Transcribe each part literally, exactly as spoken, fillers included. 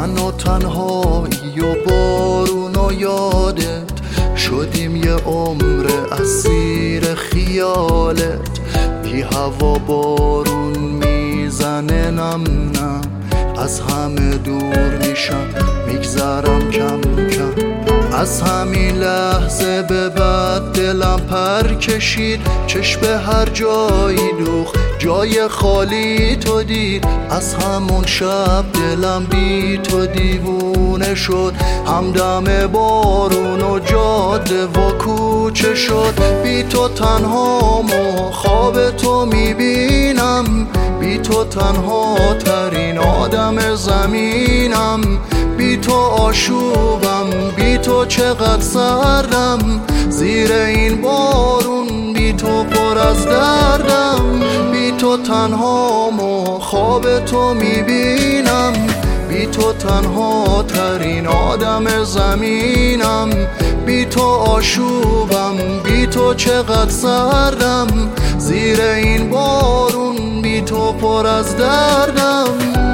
من و تنهایی و بارون و یادت شدیم یه عمر اسیر خیالت. بی هوا بارون میزنه نم نم، از همه دور میشم میگذرم کم کم. از همین لحظه به بعد دلم پر کشید، چشم هر جایی دوخت جای خالی تو دید. از همون شب دلم بی تو دیوونه شد، همدم بارون و جاده و کوچه شد. بی تو تنهام و خواب تو میبینم، بی تو تنها ترین آدم زمینم. بی تو آشوبم، بی تو چقدر سردم، زیر این بارون بی تو پر از دردم. بی تو تنهام و خواب تو میبینم، بی تو تنها ترین آدم زمینم. بی تو آشوبم، بی تو چقدر سردم، زیر این بارون بی تو پر از دردم.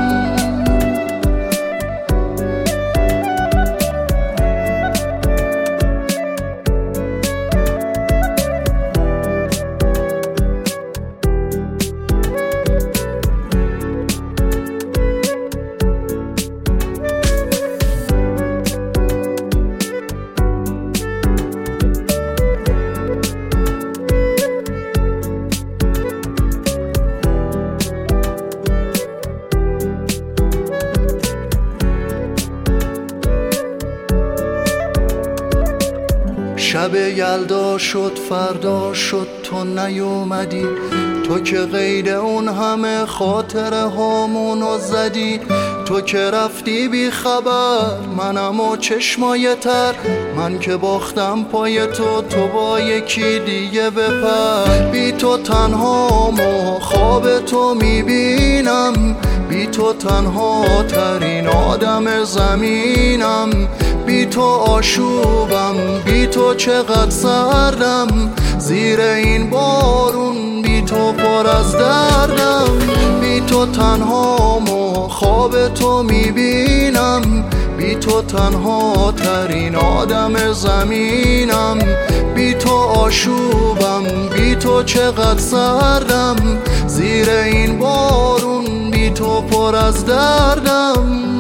شب یلدا شد فردا شد تو نیومدی، تو که قید اون همه خاطره هامونو زدی. تو که رفتی بی خبر منم و چشمای تر، من که باختم پای تو تو با یکی دیگه بپر. بی تو تنهام و خواب تو میبینم، بی تو تنها ترین آدم زمینم. بی تو آشوبم، بی تو چقدر سردم، زیر این بارون بی تو پر از دردم. بی تو تنهام و خواب تو میبینم، بی تو تنها ترین آدم زمینم. بی تو آشوبم، بی تو چقدر سردم، زیر این بارون بی تو پر از دردم.